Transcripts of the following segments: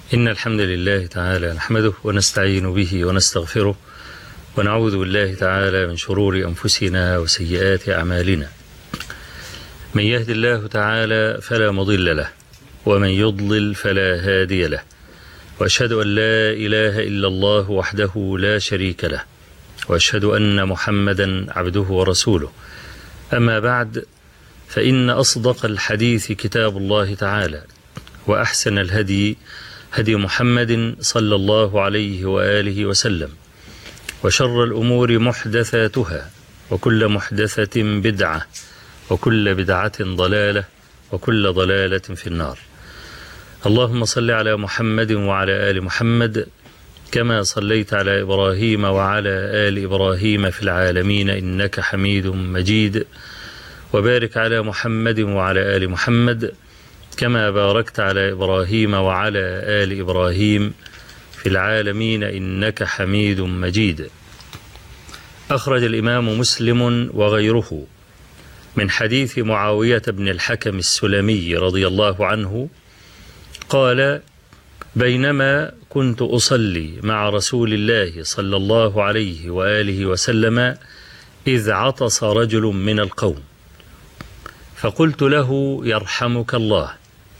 إن الحمد لله تعالى نحمده ونستعين به ونستغفره ونعوذ بالله تعالى من شرور أنفسنا وسيئات أعمالنا. من يهد الله تعالى فلا مضل له ومن يضلل فلا هادي له، وأشهد أن لا إله إلا الله وحده لا شريك له، وأشهد أن محمدا عبده ورسوله. أما بعد، فإن أصدق الحديث كتاب الله تعالى، وأحسن الهدي هدي محمد صلى الله عليه وآله وسلم، وشر الأمور محدثاتها، وكل محدثة بدعة، وكل بدعة ضلالة، وكل ضلالة في النار. اللهم صل على محمد وعلى آل محمد كما صليت على إبراهيم وعلى آل إبراهيم في العالمين إنك حميد مجيد، وبارك على محمد وعلى آل محمد كما باركت على إبراهيم وعلى آل إبراهيم في العالمين إنك حميد مجيد. أخرج الإمام مسلم وغيره من حديث معاوية بن الحكم السلمي رضي الله عنه قال: بينما كنت أصلي مع رسول الله صلى الله عليه وآله وسلم إذ عطس رجل من القوم، فقلت له: يرحمك الله.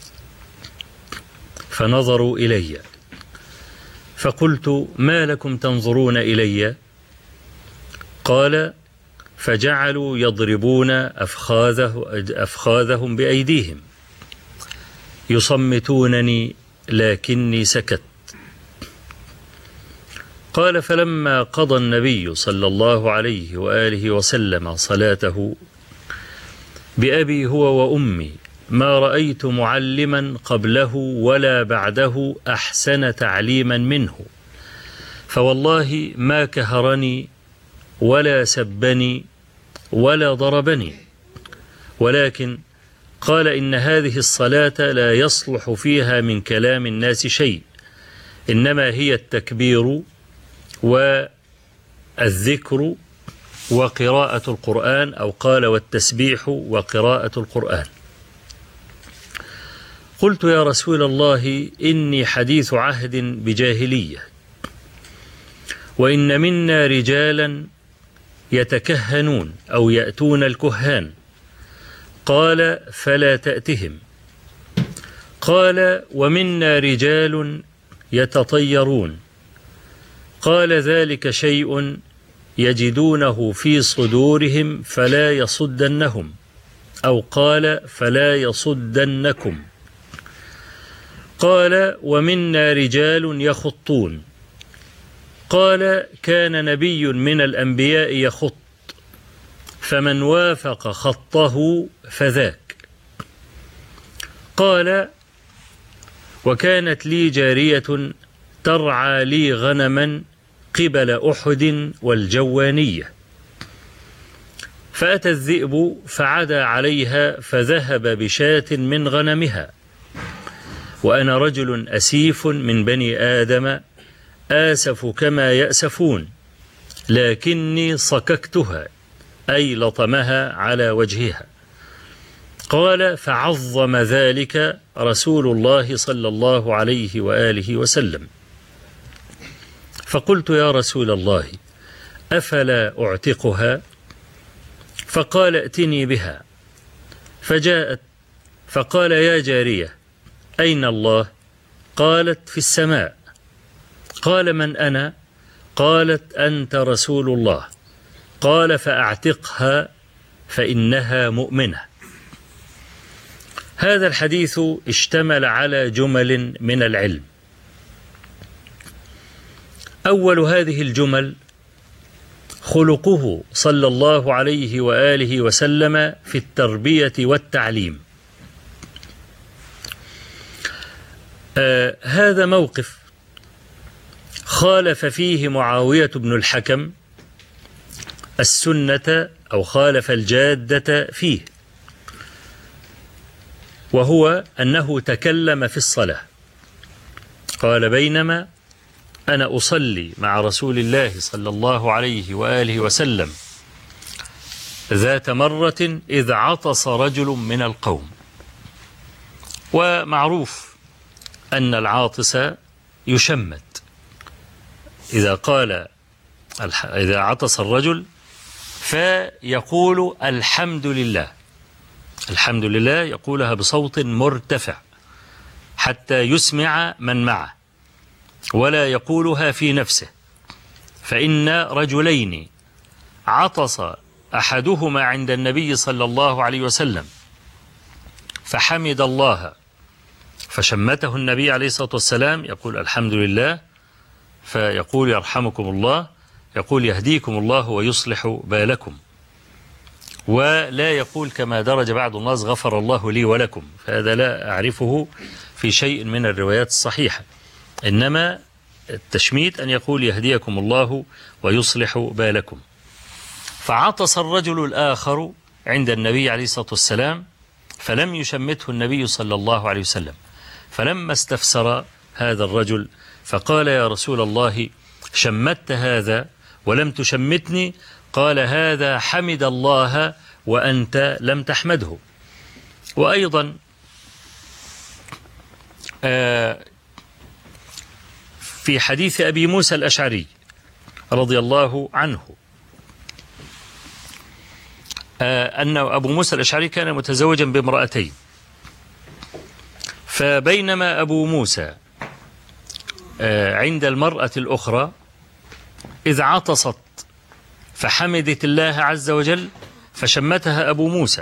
فنظروا إلي، فقلت: ما لكم تنظرون إلي؟ قال: فجعلوا يضربون أفخاذهم بأيديهم يصمتونني، لكني سكت. قال: فلما قضى النبي صلى الله عليه وآله وسلم صلاته بأبي هو وأمي ما رأيت معلما قبله ولا بعده أحسن تعليما منه، فوالله ما كهرني ولا سبني ولا ضربني، ولكن قال: إن هذه الصلاة لا يصلح فيها من كلام الناس شيء، إنما هي التكبير والذكر وقراءة القرآن، أو قال: والتسبيح وقراءة القرآن. قلت: يا رسول الله، إني حديث عهد بجاهلية، وإن منا رجالا يتكهنون أو يأتون الكهان. قال: فلا تأتهم. قال: ومنا رجال يتطيرون. قال: ذلك شيء يجدونه في صدورهم فلا يصدنهم، أو قال: فلا يصدنكم. قال: ومنا رجال يخطون. قال: كان نبي من الأنبياء يخط، فمن وافق خطه فذاك. قال: وكانت لي جارية ترعى لي غنما قبل أحد والجوانية، فأتى الذئب فعدى عليها فذهب بشاة من غنمها، وأنا رجل أسيف من بني آدم آسف كما يأسفون، لكني صككتها، أي لطمها على وجهها. قال: فعظم ذلك رسول الله صلى الله عليه وآله وسلم. فقلت: يا رسول الله، أفلا أعتقها؟ فقال: ائتني بها. فجاءت فقال: يا جارية، أين الله؟ قالت: في السماء. قال: من أنا؟ قالت: أنت رسول الله. قال: فأعتقها فإنها مؤمنة. هذا الحديث اشتمل على جمل من العلم. أول هذه الجمل خلقه صلى الله عليه وآله وسلم في التربية والتعليم. هذا موقف خالف فيه معاوية بن الحكم السنة، أو خالف الجادة فيه، وهو أنه تكلم في الصلاة. قال: بينما أنا أصلي مع رسول الله صلى الله عليه وآله وسلم ذات مرة إذ عطس رجل من القوم. ومعروف أن العاطس يشمت. إذا عطس الرجل فيقول الحمد لله، الحمد لله يقولها بصوت مرتفع حتى يسمع من معه، ولا يقولها في نفسه. فإن رجلين عطس أحدهما عند النبي صلى الله عليه وسلم فحمد الله فشمته النبي عليه الصلاة والسلام يقول الحمد لله، فيقول يرحمكم الله، يقول يهديكم الله ويصلح بالكم، ولا يقول كما درج بعض الناس غفر الله لي ولكم، فهذا لا أعرفه في شيء من الروايات الصحيحة. إنما التشميت أن يقول يهديكم الله ويصلح بالكم. فعطس الرجل الآخر عند النبي عليه الصلاة والسلام فلم يشمته النبي صلى الله عليه وسلم، فلما استفسر هذا الرجل فقال يا رسول الله شمت هذا ولم تشمتني، قال هذا حمد الله وأنت لم تحمده. وأيضا في حديث أبي موسى الأشعري رضي الله عنه أن أبو موسى الأشعري كان متزوجا بامرأتين، فبينما أبو موسى عند المرأة الأخرى إذ عطست فحمدت الله عز وجل فشمتها أبو موسى،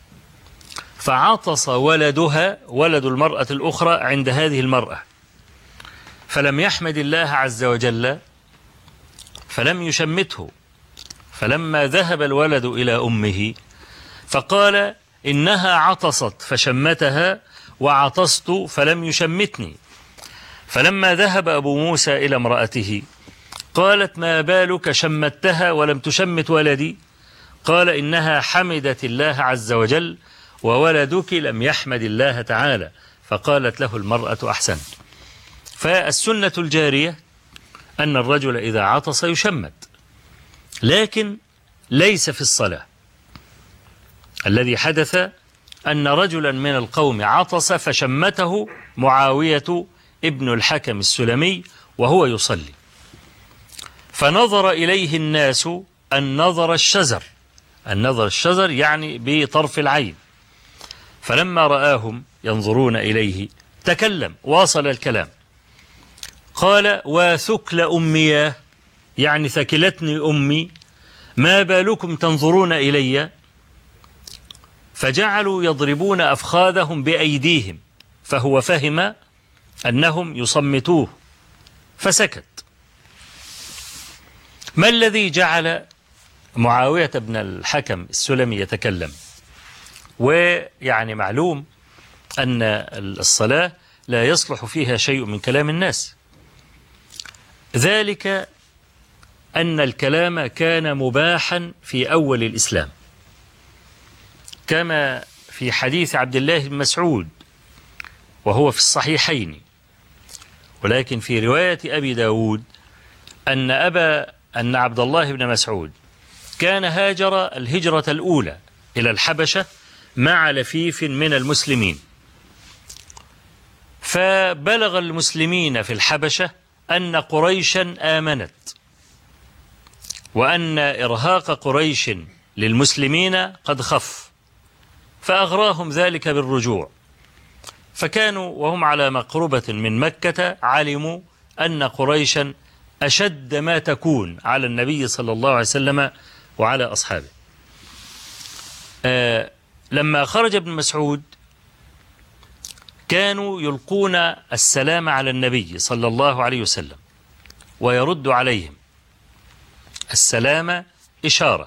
فعطس ولدها ولد المرأة الأخرى عند هذه المرأة فلم يحمد الله عز وجل فلم يشمته، فلما ذهب الولد إلى أمه فقال إنها عطست فشمتها وعطست فلم يشمتني، فلما ذهب أبو موسى إلى امرأته قالت ما بالك شمتها ولم تشمت ولدي؟ قال إنها حمدت الله عز وجل وولدك لم يحمد الله تعالى، فقالت له المرأة أحسنت. فالسنة الجارية أن الرجل إذا عطس يشمت، لكن ليس في الصلاة. الذي حدث أن رجلا من القوم عطس فشمته معاوية ابن الحكم السلمي وهو يصلي، فنظر إليه الناس النظر الشزر، النظر الشزر يعني بطرف العين، فلما رآهم ينظرون إليه تكلم، واصل الكلام، قال وثكل أمي، يعني ثكلتني أمي، ما بالكم تنظرون إلي؟ فجعلوا يضربون أفخاذهم بأيديهم، فهو فهم أنهم يصمتوه فسكت. ما الذي جعل معاوية بن الحكم السلمي يتكلم؟ ويعني معلوم أن الصلاة لا يصلح فيها شيء من كلام الناس، ذلك أن الكلام كان مباحا في أول الإسلام، كما في حديث عبد الله بن مسعود وهو في الصحيحين. ولكن في رواية أبي داود أن عبد الله بن مسعود كان هاجر الهجرة الأولى إلى الحبشة مع لفيف من المسلمين، فبلغ المسلمين في الحبشة أن قريشا آمنت، وأن إرهاق قريش للمسلمين قد خف، فأغراهم ذلك بالرجوع، فكانوا وهم على مقربة من مكة علموا أن قريشا أشد ما تكون على النبي صلى الله عليه وسلم وعلى أصحابه. لما خرج ابن مسعود كانوا يلقون السلام على النبي صلى الله عليه وسلم ويرد عليهم السلام إشارة،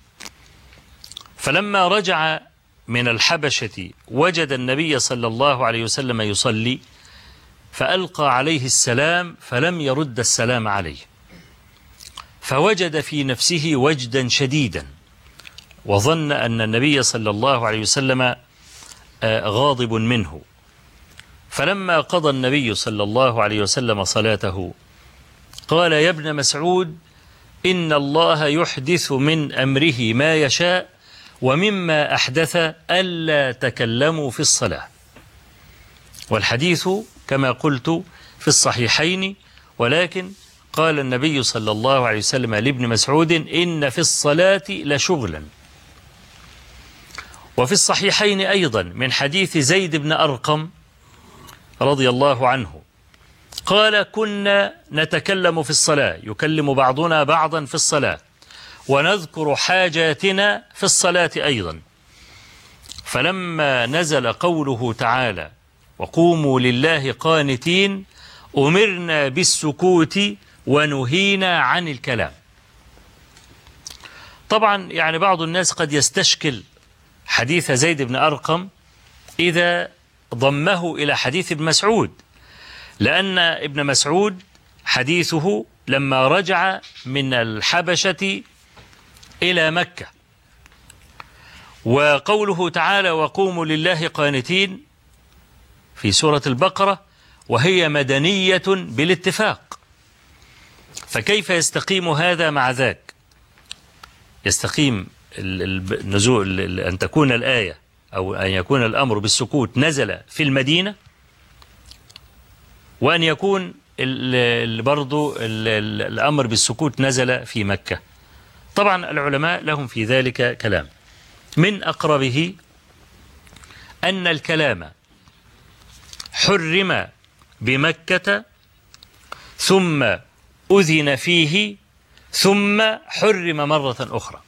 فلما رجع من الحبشة وجد النبي صلى الله عليه وسلم يصلي فألقى عليه السلام فلم يرد السلام عليه، فوجد في نفسه وجدا شديدا وظن أن النبي صلى الله عليه وسلم غاضب منه، فلما قضى النبي صلى الله عليه وسلم صلاته قال يا ابن مسعود إن الله يحدث من أمره ما يشاء، ومما أحدث ألا تكلموا في الصلاة. والحديث كما قلت في الصحيحين، ولكن قال النبي صلى الله عليه وسلم لابن مسعود: إن في الصلاة لشغلا. وفي الصحيحين أيضا من حديث زيد بن أرقم رضي الله عنه قال: كنا نتكلم في الصلاة، يكلم بعضنا بعضا في الصلاة، ونذكر حاجاتنا في الصلاة أيضا، فلما نزل قوله تعالى: وقوموا لله قانتين، أمرنا بالسكوت ونهينا عن الكلام. طبعا يعني بعض الناس قد يستشكل حديث زيد بن أرقم إذا ضمه إلى حديث ابن مسعود، لأن ابن مسعود حديثه لما رجع من الحبشة إلى مكة، وقوله تعالى: وقوموا لله قانتين في سورة البقرة، وهي مدنية بالاتفاق، فكيف يستقيم هذا مع ذاك؟ يستقيم النزول أن تكون الآية أو أن يكون الأمر بالسكوت نزل في المدينة، وأن يكون برضو الأمر بالسكوت نزل في مكة. طبعا العلماء لهم في ذلك كلام، من أقربه أن الكلام حرم بمكة ثم أذن فيه ثم حرم مرة أخرى،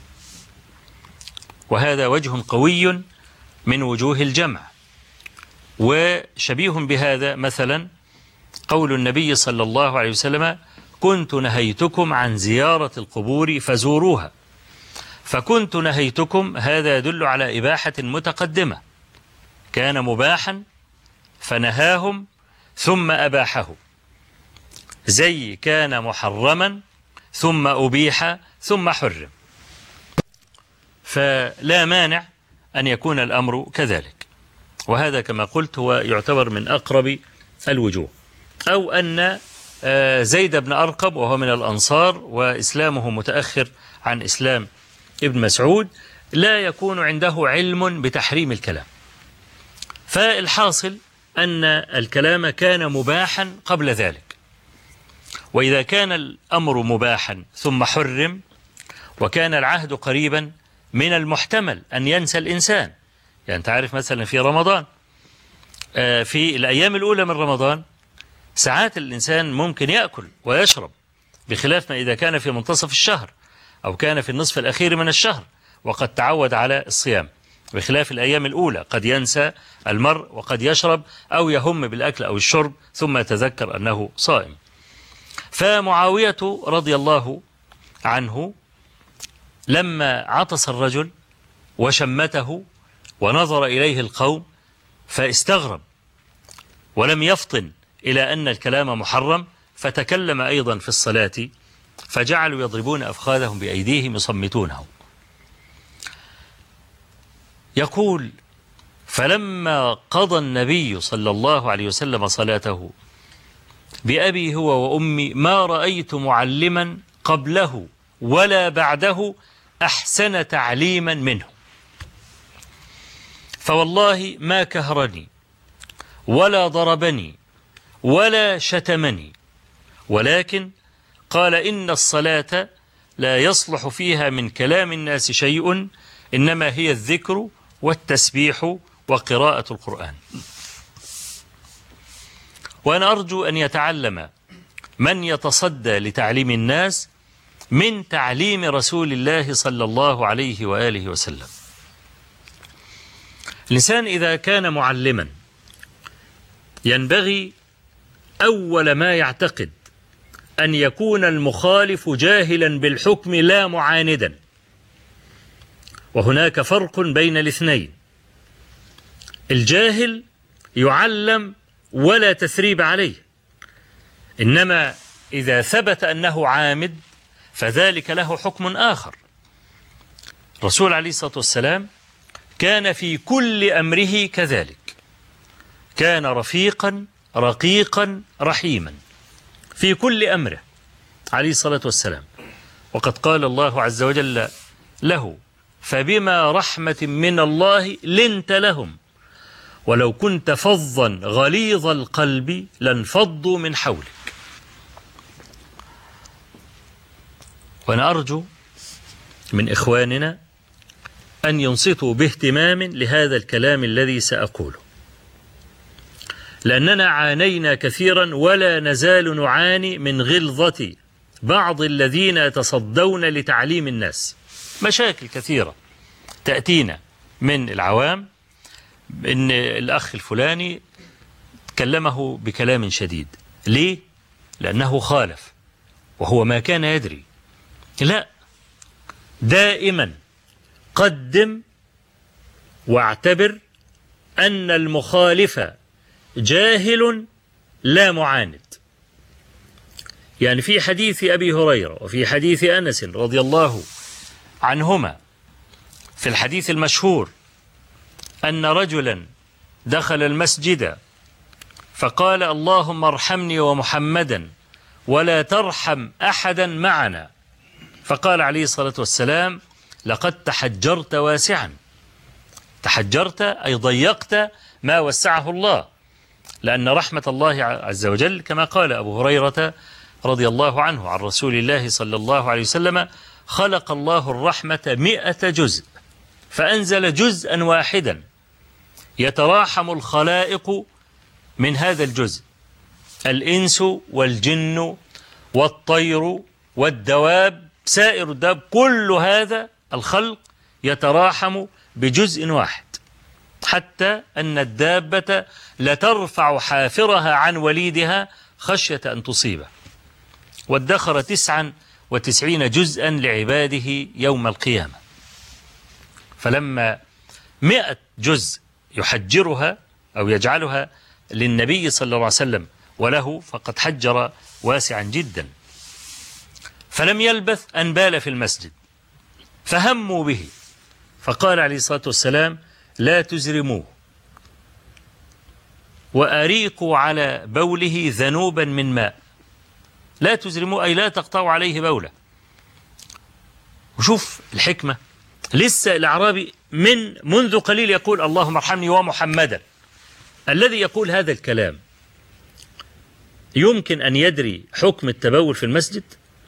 وهذا وجه قوي من وجوه الجمع. وشبيه بهذا مثلا قول النبي صلى الله عليه وسلم: كنت نهيتكم عن زيارة القبور فزوروها. فكنت نهيتكم هذا يدل على إباحة متقدمة، كان مباحا فنهاهم ثم أباحه، زي كان محرما ثم أبيح ثم حرم، فلا مانع أن يكون الأمر كذلك. وهذا كما قلت هو يعتبر من أقرب الوجوه. أو أن زيد بن أرقم وهو من الأنصار وإسلامه متأخر عن إسلام ابن مسعود لا يكون عنده علم بتحريم الكلام، فالحاصل أن الكلام كان مباحا قبل ذلك. وإذا كان الأمر مباحا ثم حرم وكان العهد قريبا، من المحتمل أن ينسى الإنسان. يعني تعرف مثلا في رمضان، في الأيام الأولى من رمضان ساعات الإنسان ممكن يأكل ويشرب، بخلاف ما إذا كان في منتصف الشهر أو كان في النصف الأخير من الشهر وقد تعود على الصيام، بخلاف الأيام الأولى قد ينسى المرء وقد يشرب أو يهم بالأكل أو الشرب ثم يتذكر أنه صائم. فمعاوية رضي الله عنه لما عطس الرجل وشمته ونظر إليه القوم فاستغرب ولم يفطن إلى أن الكلام محرم، فتكلم أيضا في الصلاة فجعلوا يضربون أفخاذهم بأيديهم يصمتونه. يقول: فلما قضى النبي صلى الله عليه وسلم صلاته بأبي هو وأمي ما رأيت معلما قبله ولا بعده أحسن تعليما منه، فوالله ما كهرني ولا ضربني ولا شتمني، ولكن قال: إن الصلاة لا يصلح فيها من كلام الناس شيء، إنما هي الذكر والتسبيح وقراءة القرآن. وأنا أرجو أن يتعلم من يتصدى لتعليم الناس من تعليم رسول الله صلى الله عليه وآله وسلم. الإنسان إذا كان معلما ينبغي أول ما يعتقد أن يكون المخالف جاهلا بالحكم لا معاندا، وهناك فرق بين الاثنين. الجاهل يعلم ولا تثريب عليه، إنما إذا ثبت أنه عامد فذلك له حكم آخر. الرسول عليه الصلاة والسلام كان في كل أمره كذلك، كان رفيقا رقيقا رحيما في كل أمره عليه الصلاة والسلام. وقد قال الله عز وجل له: فبما رحمة من الله لنت لهم ولو كنت فظا غليظ القلب لانفضوا من حولك. وأنا أرجو من إخواننا أن ينصتوا باهتمام لهذا الكلام الذي سأقوله، لأننا عانينا كثيرا ولا نزال نعاني من غلظة بعض الذين يتصدون لتعليم الناس. مشاكل كثيرة تأتينا من العوام، إن الأخ الفلاني كلمه بكلام شديد. ليه؟ لأنه خالف وهو ما كان يدري. لا، دائما قدم واعتبر أن المخالف جاهل لا معاند. يعني في حديث أبي هريرة وفي حديث أنس رضي الله عنهما في الحديث المشهور أن رجلا دخل المسجد فقال: اللهم ارحمني ومحمدا ولا ترحم أحدا معنا. فقال عليه الصلاة والسلام: لقد تحجرت واسعا. تحجرت أي ضيقت ما وسعه الله، لأن رحمة الله عز وجل كما قال أبو هريرة رضي الله عنه عن رسول الله صلى الله عليه وسلم: خلق الله الرحمة 100 جزء فأنزل جزءا واحدا يتراحم الخلائق من هذا الجزء، الإنس والجن والطير والدواب، سائر الدواب، كل هذا الخلق يتراحم بجزء واحد، حتى أن الدابة لترفع حافرها عن وليدها خشية أن تصيبه. وادخر 99 جزءا لعباده يوم القيامة. فلما 100 جزء يحجرها أو يجعلها للنبي صلى الله عليه وسلم وله، فقد حجر واسعا جدا. فلم يلبث أن بال في المسجد فهموا به، فقال عليه الصلاة والسلام: لا تزرموه وأريقوا على بوله ذنوبا من ماء. لا تزرموه أي لا تقطعوا عليه بوله. وشوف الحكمة، لسه الأعرابي منذ قليل يقول: اللهم ارحمني ومحمدا. الذي يقول هذا الكلام يمكن أن يدري حكم التبول في المسجد؟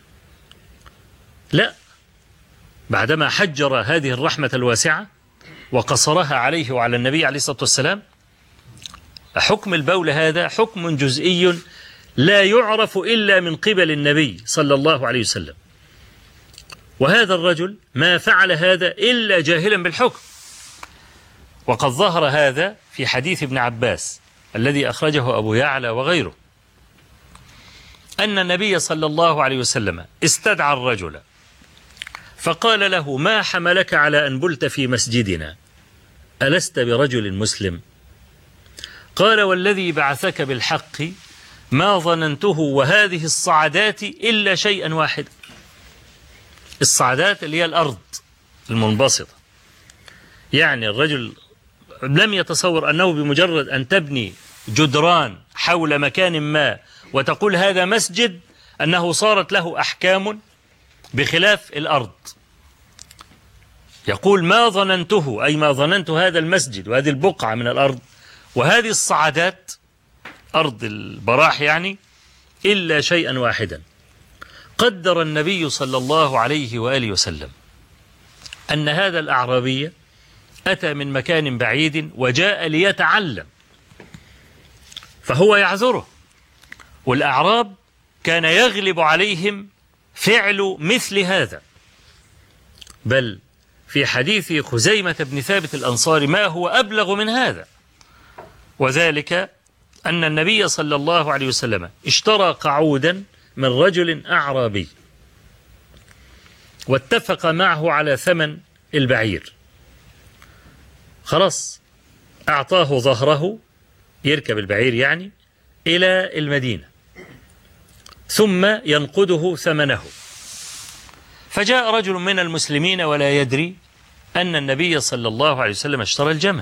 لا، بعدما حجر هذه الرحمة الواسعة وقصرها عليه وعلى النبي عليه الصلاة والسلام. حكم البول هذا حكم جزئي لا يعرف إلا من قبل النبي صلى الله عليه وسلم، وهذا الرجل ما فعل هذا إلا جاهلا بالحكم. وقد ظهر هذا في حديث ابن عباس الذي أخرجه أبو يعلى وغيره، أن النبي صلى الله عليه وسلم استدعى الرجل فقال له: ما حملك على أن بلت في مسجدنا؟ ألست برجل مسلم؟ قال: والذي بعثك بالحق ما ظننته وهذه الصعدات إلا شيئا واحدا. الصعدات اللي هي الأرض المنبسطة، يعني الرجل لم يتصور أنه بمجرد أن تبني جدران حول مكان ما وتقول هذا مسجد أنه صارت له أحكام بخلاف الأرض. يقول: ما ظننته أي ما ظننت هذا المسجد وهذه البقعة من الأرض وهذه الصعدات أرض البراح يعني إلا شيئا واحدا. قدر النبي صلى الله عليه وآله وسلم أن هذا الأعرابي أتى من مكان بعيد وجاء ليتعلم، فهو يعذره. والأعراب كان يغلب عليهم فعل مثل هذا، بل في حديث خزيمة بن ثابت الأنصاري ما هو أبلغ من هذا، وذلك أن النبي صلى الله عليه وسلم اشترى قعودا من رجل أعرابي واتفق معه على ثمن البعير. خلاص أعطاه ظهره يركب البعير يعني إلى المدينة ثم ينقده ثمنه. فجاء رجل من المسلمين ولا يدري أن النبي صلى الله عليه وسلم اشترى الجمل،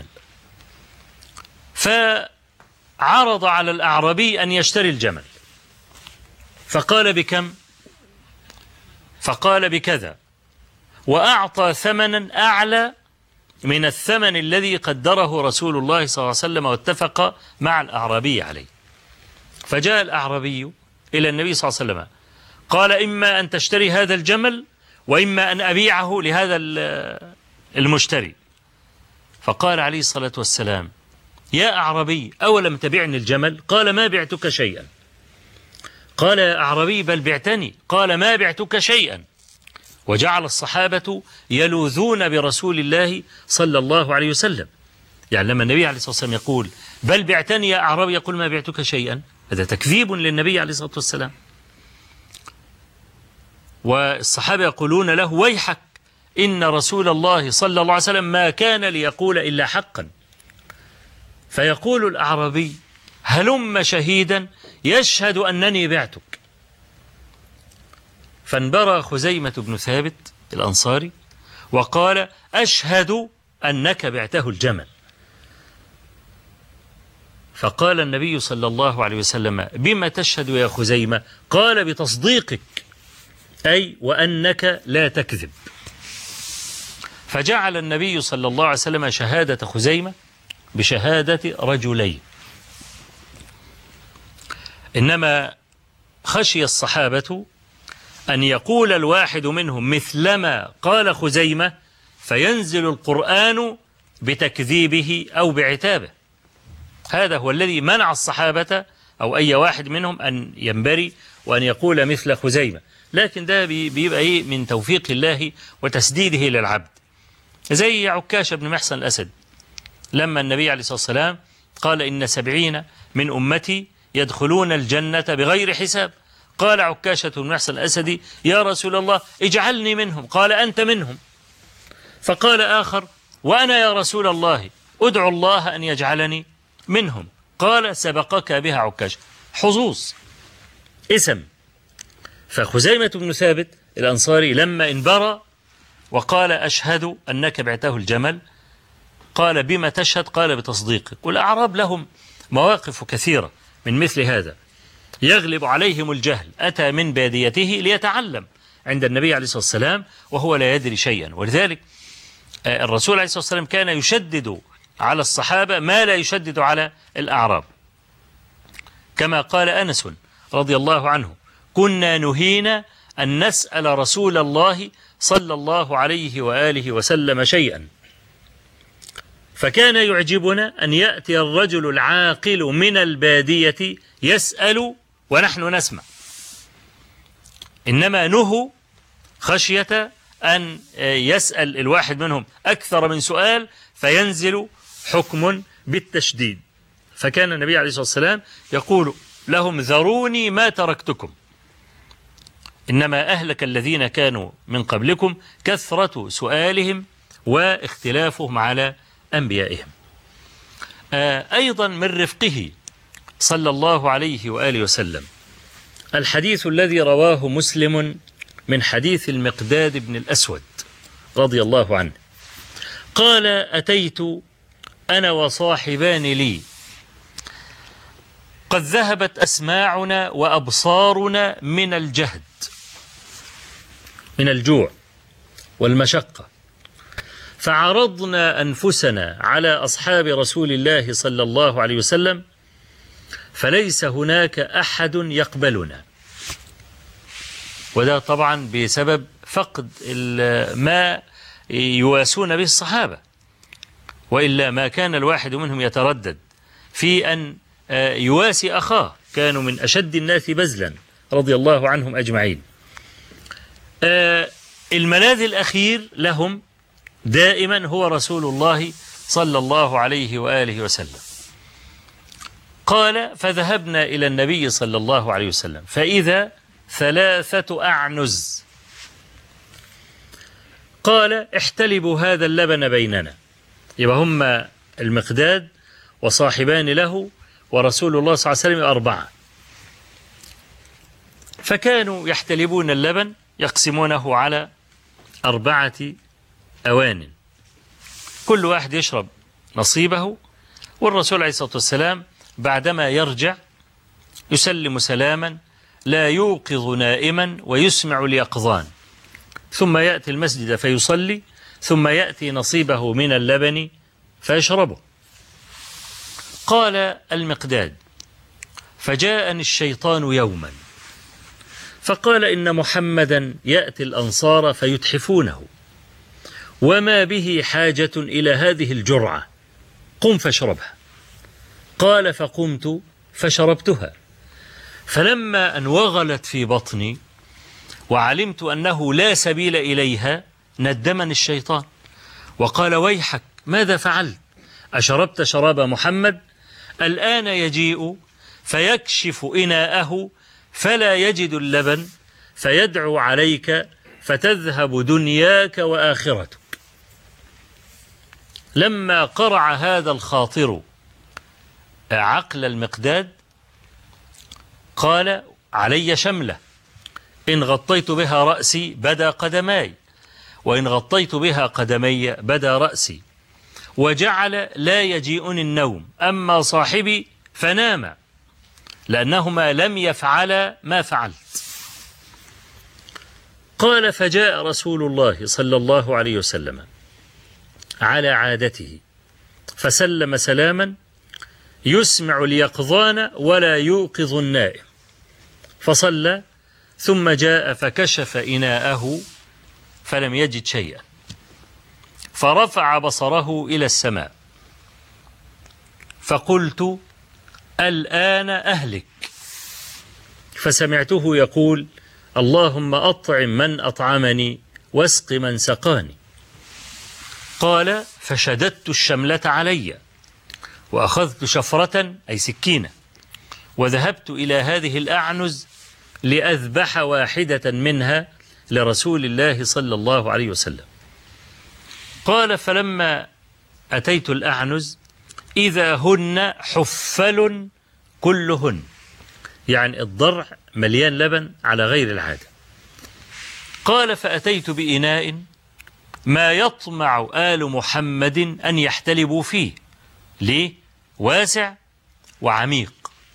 فعرض على الأعرابي أن يشتري الجمل، فقال: بكم؟ فقال: بكذا، وأعطى ثمنا أعلى من الثمن الذي قدره رسول الله صلى الله عليه وسلم واتفق مع الأعرابي عليه. فجاء الأعرابي إلى النبي صلى الله عليه وسلم قال: إما أن تشتري هذا الجمل وإما أن أبيعه لهذا المشتري. فقال عليه الصلاة والسلام: يا أعرابي، أولم تبعني الجمل؟ قال: ما بعتك شيئا. قال: يا أعرابي، بل بعتني. قال: ما بعتك شيئا. وجعل الصحابة يلوذون برسول الله صلى الله عليه وسلم. يعني لما النبي عليه الصلاة والسلام يقول: بل بعتني يا أعرابي، يقول: ما بعتك شيئا، هذا تكذيب للنبي عليه الصلاة والسلام. والصحابة يقولون له: ويحك، إن رسول الله صلى الله عليه وسلم ما كان ليقول إلا حقا. فيقول الأعرابي: هلم شهيدا يشهد أنني بعتك. فانبرى خزيمة بن ثابت الأنصاري وقال: أشهد أنك بعته الجمل. فقال النبي صلى الله عليه وسلم: بما تشهد يا خزيمة؟ قال: بتصديقك، أي وأنك لا تكذب. فجعل النبي صلى الله عليه وسلم شهادة خزيمة بشهادة رجلين. إنما خشي الصحابة أن يقول الواحد منهم مثلما قال خزيمة فينزل القرآن بتكذيبه أو بعتابه. هذا هو الذي منع الصحابة أو أي واحد منهم أن ينبري وأن يقول مثل خزيمة. لكن ده بيبقى من توفيق الله وتسديده للعبد، زي عكاشة بن محصن الأسد لما النبي عليه الصلاة والسلام قال: إن 70 من أمتي يدخلون الجنة بغير حساب. قال عكاشة بن محصن الأسدي: يا رسول الله، اجعلني منهم. قال: أنت منهم. فقال آخر: وأنا يا رسول الله أدعو الله أن يجعلني منهم. قال: سبقك بها عكاشة، حظوظ، اسم. فخزيمة بن ثابت الأنصاري لما انبرى وقال: أشهد أنك بعته الجمل، قال: بما تشهد؟ قال: بتصديقك. والأعراب لهم مواقف كثيرة من مثل هذا، يغلب عليهم الجهل، أتى من باديته ليتعلم عند النبي عليه الصلاة والسلام وهو لا يدري شيئا. ولذلك الرسول عليه الصلاة والسلام كان يشدد على الصحابة ما لا يشدد على الأعراب، كما قال أنس رضي الله عنه: كنا نهينا أن نسأل رسول الله صلى الله عليه وآله وسلم شيئا، فكان يعجبنا أن يأتي الرجل العاقل من البادية يسأل ونحن نسمع. إنما نهوا خشية أن يسأل الواحد منهم أكثر من سؤال فينزل حكم بالتشديد. فكان النبي عليه الصلاة والسلام يقول لهم: ذروني ما تركتكم، إنما أهلك الذين كانوا من قبلكم كثرة سؤالهم واختلافهم على أنبيائهم. أيضا من رفقه صلى الله عليه وآله وسلم الحديث الذي رواه مسلم من حديث المقداد بن الأسود رضي الله عنه قال: أتيت أنا وصاحبان لي قد ذهبت أسماعنا وأبصارنا من الجهد، من الجوع والمشقة، فعرضنا أنفسنا على أصحاب رسول الله صلى الله عليه وسلم فليس هناك أحد يقبلنا. وده طبعا بسبب فقد ما يواسون به الصحابة، وإلا ما كان الواحد منهم يتردد في أن يواسي أخاه، كانوا من أشد الناس بذلا رضي الله عنهم أجمعين. الملاذ الأخير لهم دائما هو رسول الله صلى الله عليه وآله وسلم. قال: فذهبنا إلى النبي صلى الله عليه وسلم فإذا 3 أعنز. قال: احتلبوا هذا اللبن بيننا. يبقى هم المقداد وصاحبان له ورسول الله صلى الله عليه وسلم 4. فكانوا يحتلبون اللبن يقسمونه على 4 أوان، كل واحد يشرب نصيبه، والرسول عليه الصلاة والسلام بعدما يرجع يسلم سلاما لا يوقظ نائما ويسمع اليقظان، ثم يأتي المسجد فيصلي، ثم يأتي نصيبه من اللبن فيشربه. قال المقداد: فجاءني الشيطان يوما فقال إن محمدا يأتي الأنصار فيتحفونه، وما به حاجة إلى هذه الجرعة، قم فاشربها. قال: فقمت فشربتها، فلما أن وغلت في بطني وعلمت أنه لا سبيل إليها ندمني الشيطان وقال: ويحك، ماذا فعلت؟ أشربت شراب محمد؟ الآن يجيء فيكشف إناءه فلا يجد اللبن فيدعو عليك فتذهب دنياك وآخرتك. لما قرع هذا الخاطر عقل المقداد قال: علي شملة، إن غطيت بها رأسي بدا قدماي، وإن غطيت بها قدمي بدا رأسي، وجعل لا يجيئني النوم، أما صاحبي فنام، لأنهما لم يفعلا ما فعلت. قال: فجاء رسول الله صلى الله عليه وسلم على عادته فسلم سلاما يسمع اليقظان ولا يوقظ النائم، فصلى ثم جاء فكشف إناءه فلم يجد شيئا، فرفع بصره إلى السماء، فقلت: الآن أهلك. فسمعته يقول: اللهم أطعم من أطعمني واسق من سقاني. قال: فشددت الشملة علي وأخذت شفرة أي سكينة وذهبت إلى هذه الأعنز لأذبح واحدة منها لرسول الله صلى الله عليه وسلم. قال: فلما أتيت الأعنز إذا هن حفل كلهن، يعني الضرع مليان لبن على غير العادة. قال: فأتيت بإناء ما يطمع آل محمد أن يحتلبوا فيه، ليه؟ واسع وعميق.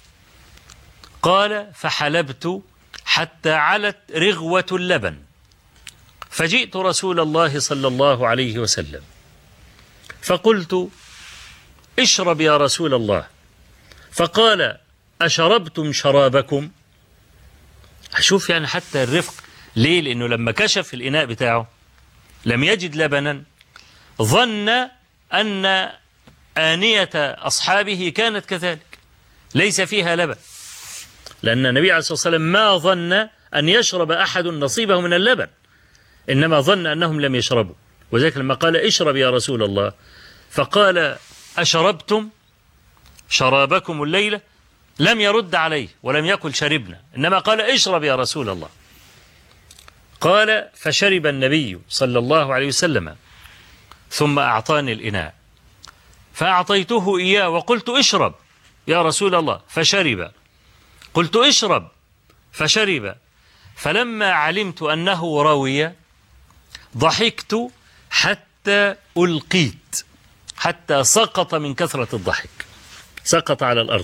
قال: فحلبت حتى علت رغوة اللبن، فجئت رسول الله صلى الله عليه وسلم فقلت: اشرب يا رسول الله. فقال: أشربتم شرابكم؟ أشوف يعني حتى الرفق، ليه؟ لأنه لما كشف الإناء بتاعه لم يجد لبنا، ظن أن آنية أصحابه كانت كذلك ليس فيها لبن، لأن النبي عليه الصلاة والسلام ما ظن أن يشرب أحد نصيبه من اللبن، إنما ظن أنهم لم يشربوا. وذلك لما قال: اشرب يا رسول الله، فقال: أشربتم شرابكم الليلة؟ لم يرد عليه ولم يقل شربنا، إنما قال: اشرب يا رسول الله. قال: فشرب النبي صلى الله عليه وسلم ثم أعطاني الإناء فأعطيته إياه وقلت: اشرب يا رسول الله، فشرب. قلت: اشرب، فشرب. فلما علمت أنه روي ضحكت حتى ألقيت، حتى سقط من كثرة الضحك، سقط على الأرض.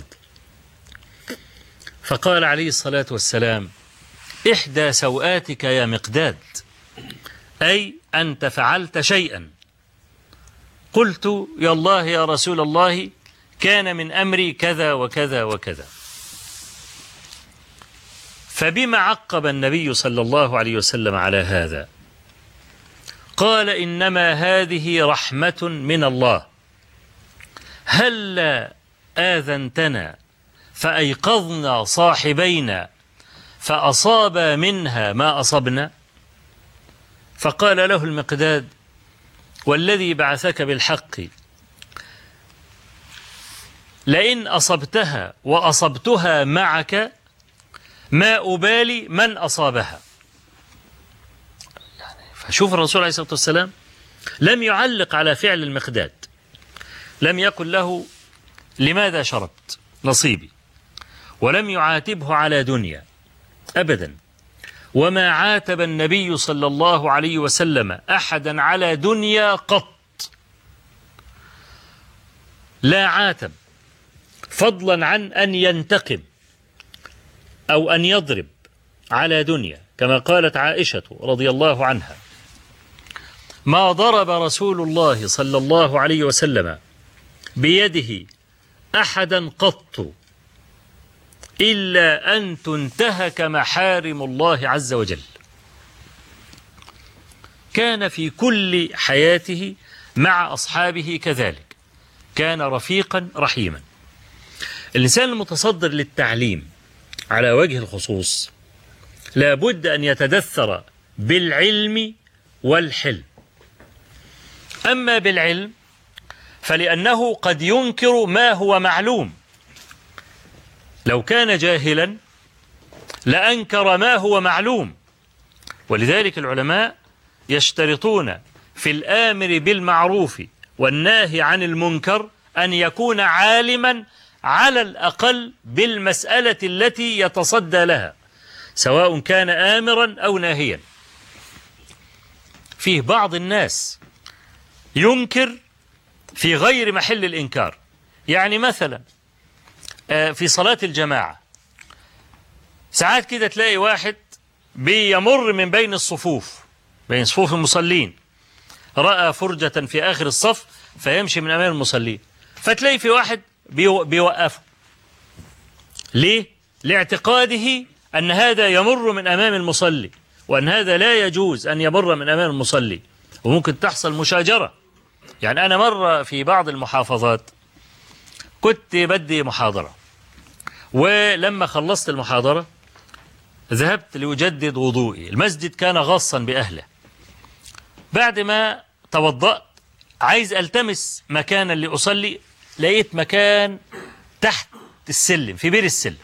فقال عليه الصلاة والسلام: إحدى سوآتك يا مقداد، أي أنت فعلت شيئا. قلت: يا الله يا رسول الله، كان من أمري كذا وكذا وكذا. فبما عقب النبي صلى الله عليه وسلم على هذا؟ قال: إنما هذه رحمة من الله، هل آذنتنا فأيقظنا صاحبينا فأصاب منها ما أصبنا؟ فقال له المقداد: والذي بعثك بالحق لئن أصبتها وأصبتها معك ما أبالي من أصابها. فشوف الرسول عليه الصلاة والسلام لم يعلق على فعل المقداد، لم يقل له لماذا شربت نصيبي، ولم يعاتبه على دنيا أبدا، وما عاتب النبي صلى الله عليه وسلم أحدا على دنيا قط، لا عاتب، فضلا عن أن ينتقم أو أن يضرب على دنيا، كما قالت عائشة رضي الله عنها: ما ضرب رسول الله صلى الله عليه وسلم بيده أحدا قط إلا أن تنتهك محارم الله عز وجل. كان في كل حياته مع أصحابه كذلك، كان رفيقا رحيما. الإنسان المتصدر للتعليم على وجه الخصوص لا بد أن يتدثر بالعلم والحلم. أما بالعلم فلأنه قد ينكر ما هو معلوم، لو كان جاهلا لأنكر ما هو معلوم. ولذلك العلماء يشترطون في الآمر بالمعروف والناهي عن المنكر أن يكون عالما على الأقل بالمسألة التي يتصدى لها، سواء كان آمرا أو ناهيا. فيه بعض الناس ينكر في غير محل الإنكار. يعني مثلا في صلاة الجماعة ساعات كده تلاقي واحد بيمر من بين الصفوف، بين صفوف المصلين، رأى فرجة في آخر الصف فيمشي من أمام المصلين، فتلاقي في واحد بيوقفه. ليه؟ لاعتقاده أن هذا يمر من أمام المصلي، وأن هذا لا يجوز أن يمر من أمام المصلي، وممكن تحصل مشاجرة. يعني أنا مرة في بعض المحافظات كنت بدي محاضرة، ولما خلصت المحاضرة ذهبت لأجدد وضوئي، المسجد كان غاصا بأهله. بعد ما توضأت عايز ألتمس مكانا لأصلي، لقيت مكان تحت السلم في بير السلم.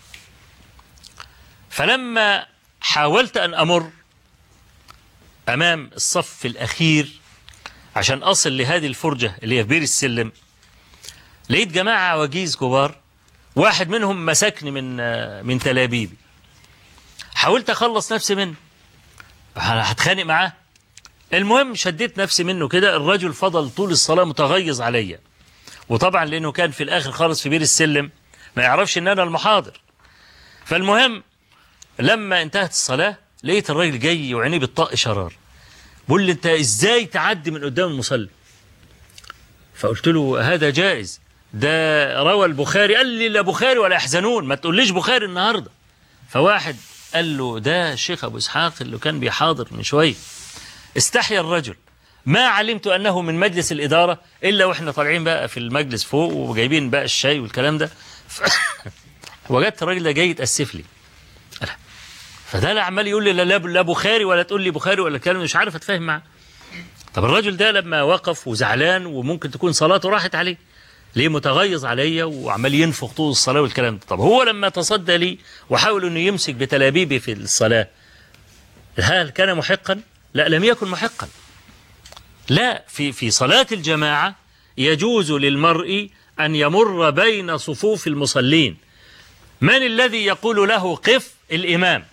فلما حاولت أن أمر أمام الصف الأخير عشان أصل لهذه الفرجة اللي هي في بير السلم، لقيت جماعة عواجيز كبار، واحد منهم مسكني من تلابيبي. حاولت أخلص نفسي منه، هتخانق معاه. المهم شديت نفسي منه كده. الرجل فضل طول الصلاة متغيظ عليا، وطبعا لأنه كان في الآخر خالص في بير السلم ما يعرفش إن أنا المحاضر. فالمهم لما انتهت الصلاة لقيت الراجل جاي وعينيه بتطق شرار، بقول لي أنت إزاي تعدي من قدام المصلي؟ فقلت له هذا جائز، ده روى البخاري. قال لي لا بخاري ولا يحزنون، ما تقوليش بخاري النهاردة. فواحد قال له ده الشيخ أبو إسحاق اللي كان بيحاضر من شوية. استحيا الرجل، ما علمت أنه من مجلس الإدارة إلا وإحنا طالعين بقى في المجلس فوق وجايبين بقى الشاي والكلام ده. وجدت الراجل ده جاي يتأسف لي. فده لا عمال يقول لي لا بخاري ولا تقول لي بخاري ولا الكلام، مش عارف أتفاهم معاه. طب الرجل ده لما وقف وزعلان وممكن تكون صلاته راحت عليه، ليه متغيظ عليا وعمال ينفخ طول الصلاة والكلام ده؟ طب هو لما تصدى لي وحاول أنه يمسك بتلابيبي في الصلاة، هل كان محقا؟ لا، لم يكن محقا. لا، في صلاة الجماعة يجوز للمرء أن يمر بين صفوف المصلين. من الذي يقول له قف؟ الإمام،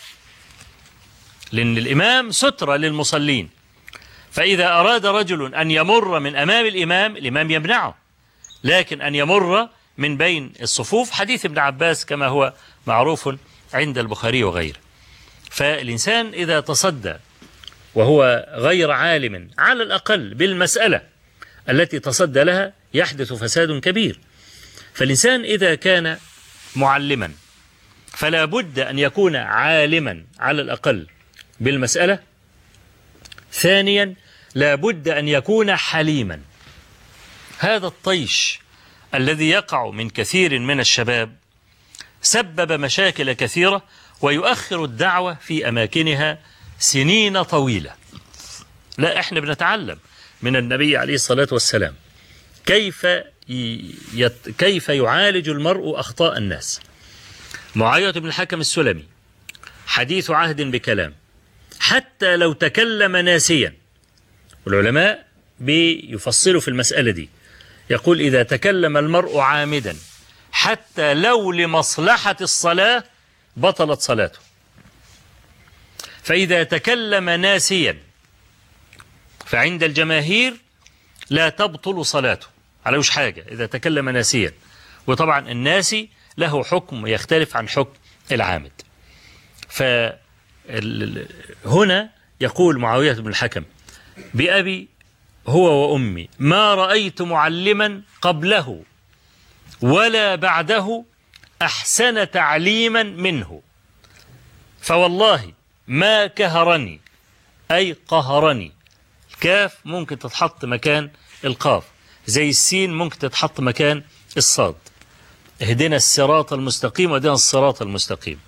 لأن الإمام سترة للمصلين. فإذا أراد رجل أن يمر من أمام الإمام يمنعه، لكن أن يمر من بين الصفوف حديث ابن عباس كما هو معروف عند البخاري وغيره. فالإنسان إذا تصدى وهو غير عالم على الأقل بالمسألة التي تصدى لها يحدث فساد كبير. فالإنسان إذا كان معلما فلا بد أن يكون عالما على الأقل بالمسألة. ثانيا لا بد أن يكون حليما. هذا الطيش الذي يقع من كثير من الشباب سبب مشاكل كثيرة ويؤخر الدعوة في أماكنها سنين طويلة. لا، احنا بنتعلم من النبي عليه الصلاة والسلام كيف يعالج المرء أخطاء الناس. معاوية بن الحكم السلمي حديث عهد بكلام، حتى لو تكلم ناسيا، والعلماء بيفصلوا في المسألة دي، يقول إذا تكلم المرء عامدا حتى لو لمصلحة الصلاة بطلت صلاته. فإذا تكلم ناسيا فعند الجماهير لا تبطل صلاته على وش حاجة إذا تكلم ناسيا. وطبعا الناسي له حكم يختلف عن حكم العامد. فهنا يقول معاوية بن الحكم بأبي هو وأمي ما رأيت معلما قبله ولا بعده أحسن تعليما منه، فوالله ما كهرني، أي قهرني. الكاف ممكن تتحط مكان القاف، زي السين ممكن تتحط مكان الصاد. اهدنا الصراط المستقيم واهدنا الصراط المستقيم.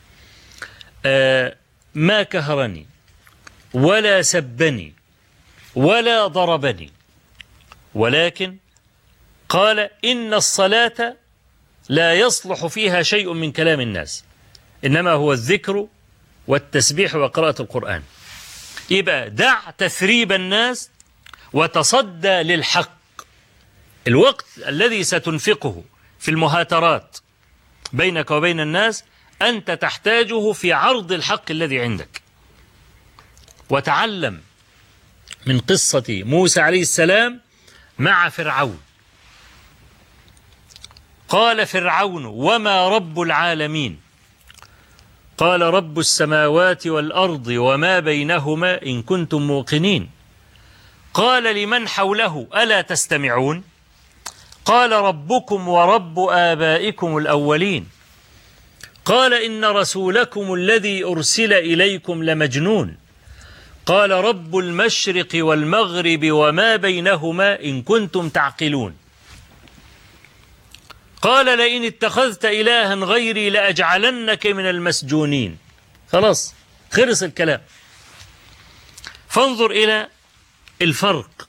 ما كهرني ولا سبني ولا ضربني، ولكن قال إن الصلاة لا يصلح فيها شيء من كلام الناس، إنما هو الذكر والتسبيح وقراءة القرآن. يبقى دع تثريب الناس وتصدى للحق. الوقت الذي ستنفقه في المهاترات بينك وبين الناس أنت تحتاجه في عرض الحق الذي عندك. وتعلم من قصة موسى عليه السلام مع فرعون. قال فرعون وما رب العالمين؟ قال رب السماوات والأرض وما بينهما إن كنتم موقنين. قال لمن حوله ألا تستمعون؟ قال ربكم ورب آبائكم الأولين. قال إن رسولكم الذي أرسل إليكم لمجنون. قال رب المشرق والمغرب وما بينهما إن كنتم تعقلون. قال لئن اتخذت إلها غيري لأجعلنك من المسجونين. خلاص خلص الكلام. فانظر إلى الفرق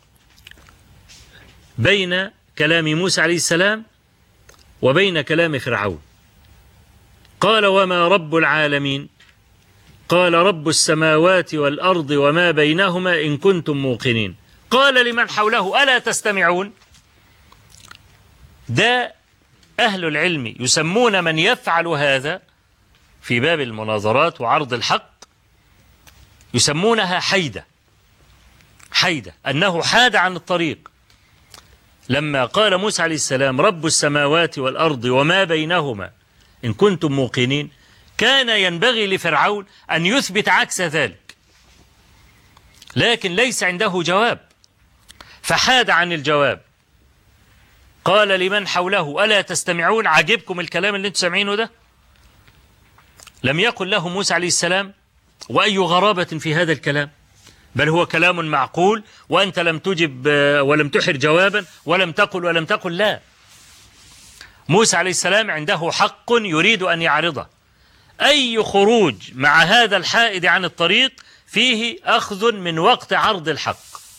بين كلام موسى عليه السلام وبين كلام فرعون. قال وما رب العالمين؟ قال رب السماوات والأرض وما بينهما إن كنتم موقنين. قال لمن حوله ألا تستمعون؟ ده أهل العلم يسمون من يفعل هذا في باب المناظرات وعرض الحق يسمونها حيدة. حيدة أنه حاد عن الطريق. لما قال موسى عليه السلام رب السماوات والأرض وما بينهما إن كنتم موقنين، كان ينبغي لفرعون أن يثبت عكس ذلك، لكن ليس عنده جواب فحاد عن الجواب. قال لمن حوله ألا تستمعون؟ عجبكم الكلام اللي انتم سامعينه ده؟ لم يقل له موسى عليه السلام وأي غرابة في هذا الكلام، بل هو كلام معقول وأنت لم تجب ولم تحر جوابا ولم تقل لا. موسى عليه السلام عنده حق يريد أن يعرضه. أي خروج مع هذا الحائد عن الطريق فيه أخذ من وقت عرض الحق.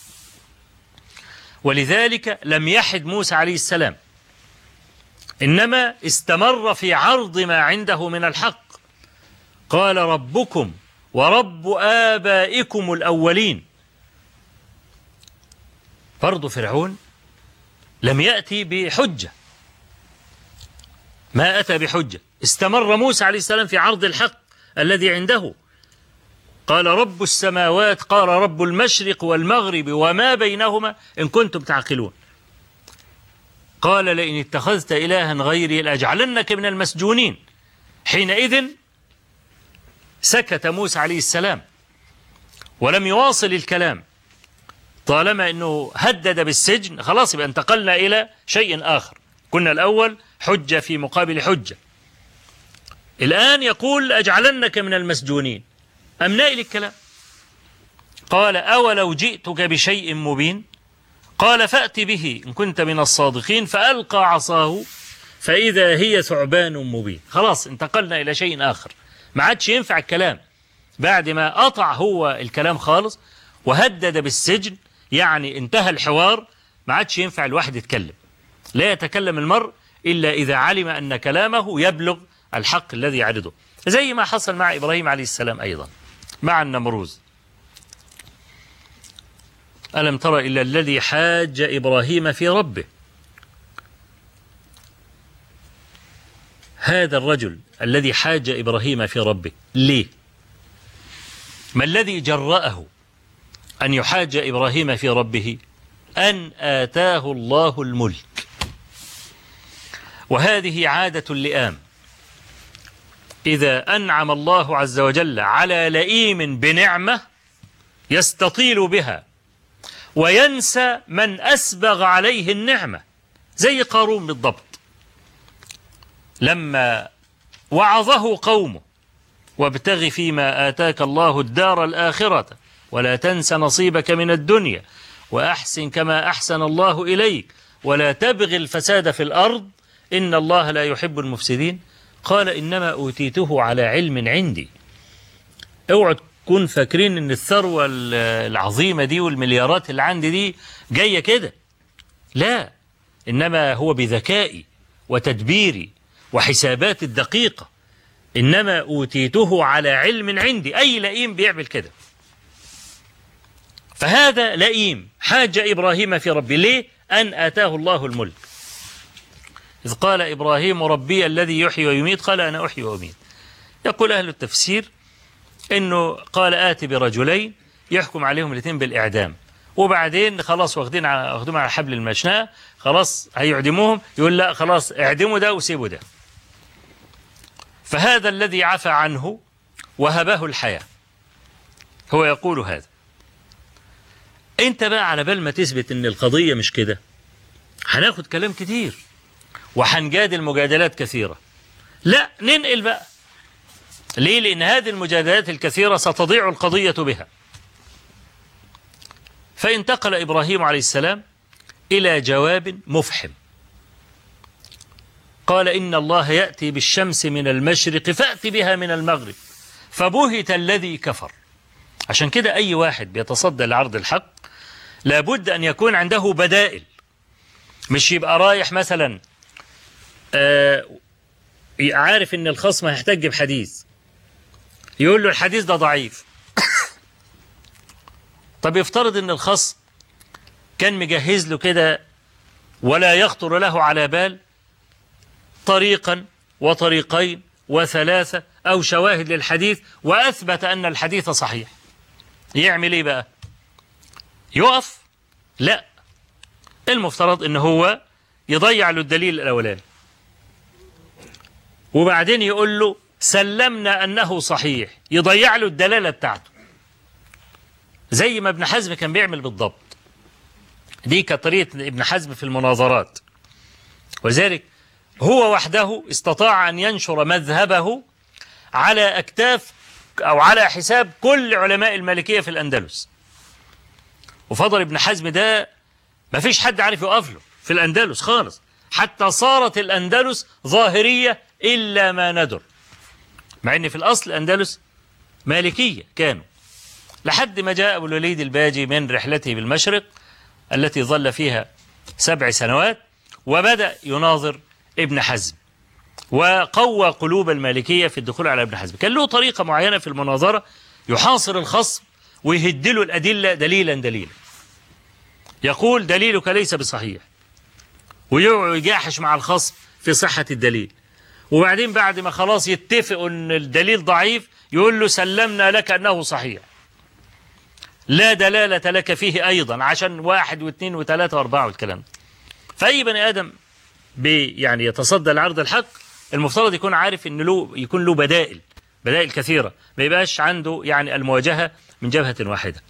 ولذلك لم يحد موسى عليه السلام، إنما استمر في عرض ما عنده من الحق. قال ربكم ورب آبائكم الأولين. برضو فرعون لم يأتي بحجة، ما أتى بحجة. استمر موسى عليه السلام في عرض الحق الذي عنده. قال رب السماوات، قال رب المشرق والمغرب وما بينهما إن كنتم تعقلون. قال لئن اتخذت إلها غيري لأجعلنك من المسجونين. حينئذ سكت موسى عليه السلام ولم يواصل الكلام. طالما أنه هدد بالسجن خلاص يبقى انتقلنا إلى شيء آخر. كنا الأول حجة في مقابل حجة، الآن يقول أجعلنك من المسجونين. أم نائل الكلام. قال أولو جئتك بشيء مبين؟ قال فأت به إن كنت من الصادقين. فألقى عصاه فإذا هي ثعبان مبين. خلاص انتقلنا إلى شيء آخر، ما عادش ينفع الكلام بعد ما قطع هو الكلام خالص وهدد بالسجن. يعني انتهى الحوار، ما عادش ينفع الواحد يتكلم. لا يتكلم المرء إلا إذا علم أن كلامه يبلغ الحق الذي يعرضه، زي ما حصل مع إبراهيم عليه السلام أيضا مع النمروز. ألم تر إلى الذي حاج إبراهيم في ربه. هذا الرجل الذي حاج إبراهيم في ربه ليه؟ ما الذي جرأه أن يحاج إبراهيم في ربه؟ أن آتاه الله الملك. وهذه عادة اللئام. إذا أنعم الله عز وجل على لئيم بنعمة يستطيل بها وينسى من أسبغ عليه النعمة، زي قارون بالضبط لما وعظه قومه: وابتغ فيما آتاك الله الدار الآخرة ولا تنس نصيبك من الدنيا وأحسن كما أحسن الله إليك ولا تبغ الفساد في الأرض إن الله لا يحب المفسدين. قال: إنما أوتيته على علم عندي. اوعوا تكون فاكرين إن الثروة العظيمة دي والمليارات اللي عندي دي جاية كده، لا، إنما هو بذكائي وتدبيري وحسابات الدقيقة. إنما أوتيته على علم عندي. أي لئيم بيعمل كده. فهذا لئيم حاج إبراهيم في ربه. ليه؟ أن آتاه الله الملك. إذ قال إبراهيم: ربي الذي يحيي ويميت، قال: أنا أحيي وأميت. يقول أهل التفسير إنه قال: آتي برجلين يحكم عليهم الاثنين بالإعدام، وبعدين خلاص واخدهم على حبل المشنقة، خلاص هيعدموهم، يقول: لا خلاص اعدموا ده وسيبوا ده. فهذا الذي عفى عنه وهبه الحياة هو يقول هذا. انت بقى على بال ما تثبت ان القضية مش كده، هناخد كلام كتير وهنجادل مجادلات كثيرة. لا، ننقل بقى. ليه؟ لأن هذه المجادلات الكثيرة ستضيع القضية بها. فانتقل إبراهيم عليه السلام إلى جواب مفحم. قال: إن الله يأتي بالشمس من المشرق فأتي بها من المغرب فبهت الذي كفر. عشان كده أي واحد بيتصدى لعرض الحق لابد أن يكون عنده بدائل، مش يبقى رايح مثلا عارف إن الخصم هيحتج بحديث، يقول له الحديث ده ضعيف. طب يفترض إن الخصم كان مجهز له كده ولا يخطر له على بال طريقا وطريقين وثلاثة أو شواهد للحديث وأثبت أن الحديث صحيح، يعمل إيه بقى؟ يقف؟ لا، المفترض إن هو يضيع له الدليل الأولاني وبعدين يقول له سلمنا أنه صحيح، يضيع له الدلالة بتاعته، زي ما ابن حزم كان بيعمل بالضبط. دي كطريقة ابن حزم في المناظرات، وذلك هو وحده استطاع أن ينشر مذهبه على أكتاف أو على حساب كل علماء المالكية في الأندلس. وفضل ابن حزم ده ما فيش حد عارف يقف له في الأندلس خالص، حتى صارت الأندلس ظاهرية إلا ما ندر، مع أن في الأصل الأندلس مالكية كانوا، لحد ما جاء أبو الوليد الباجي من رحلته بالمشرق التي ظل فيها 7 سنوات وبدأ يناظر ابن حزم وقوى قلوب المالكية في الدخول على ابن حزم. كان له طريقة معينة في المناظرة، يحاصر الخصم ويهدله الأدلة دليلا دليلا، يقول دليلك ليس بصحيح، ويجاحش مع الخصم في صحة الدليل، وبعدين بعد ما خلاص يتفقوا أن الدليل ضعيف يقول له سلمنا لك أنه صحيح، لا دلالة لك فيه أيضا، عشان 1 و2 و3 و4 والكلام. فأي بني آدم يعني يتصدى لعرض الحق المفترض يكون عارف أن يكون له بدائل كثيرة، ما يبقاش عنده يعني المواجهة من جبهة واحدة.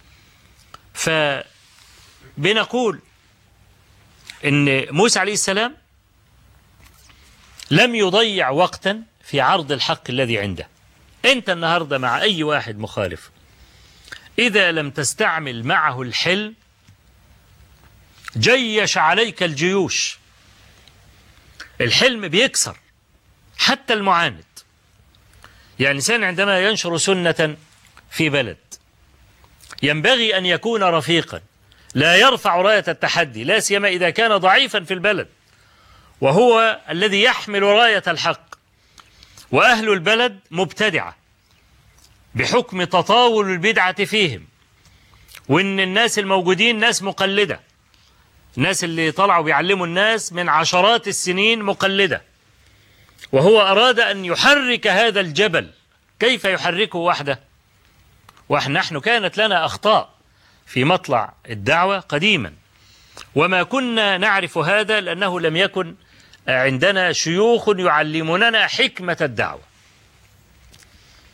فبنقول أن موسى عليه السلام لم يضيع وقتا في عرض الحق الذي عنده. أنت النهاردة مع أي واحد مخالف إذا لم تستعمل معه الحلم جيش عليك الجيوش. الحلم بيكسر حتى المعاند. يعني الإنسان عندما ينشر سنة في بلد ينبغي أن يكون رفيقا، لا يرفع راية التحدي، لا سيما إذا كان ضعيفا في البلد وهو الذي يحمل راية الحق، وأهل البلد مبتدعة بحكم تطاول البدعة فيهم، وإن الناس الموجودين ناس مقلدة، الناس اللي طلعوا بيعلموا الناس من عشرات السنين مقلدة، وهو أراد أن يحرك هذا الجبل. كيف يحركه وحده؟ ونحن كانت لنا أخطاء في مطلع الدعوة قديما، وما كنا نعرف هذا لأنه لم يكن عندنا شيوخ يعلموننا حكمة الدعوة.